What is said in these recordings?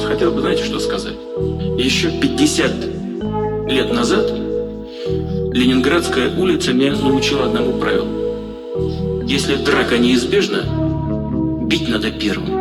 вопрос. Хотел бы, знаете, что сказать? Еще 50 лет назад Ленинградская улица меня научила одному правилу. Если драка неизбежна, бить надо первым.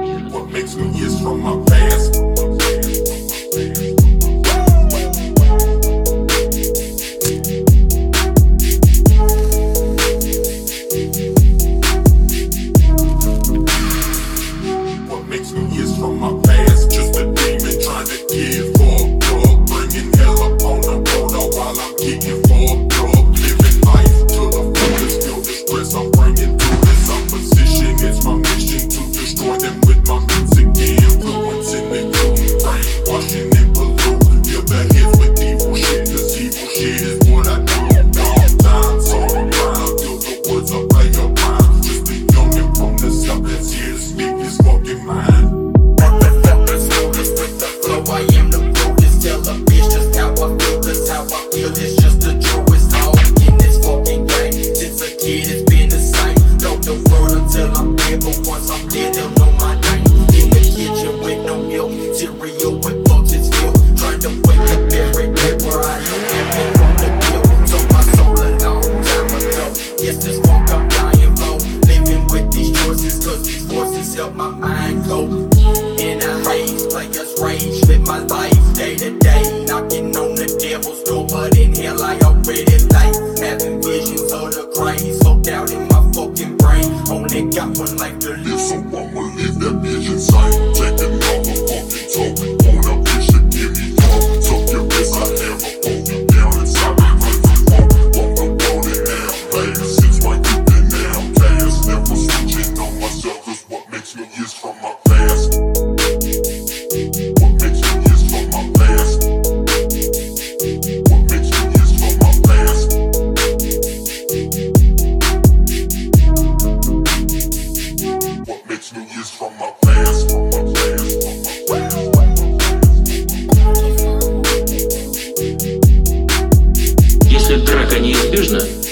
Если драка неизбежна,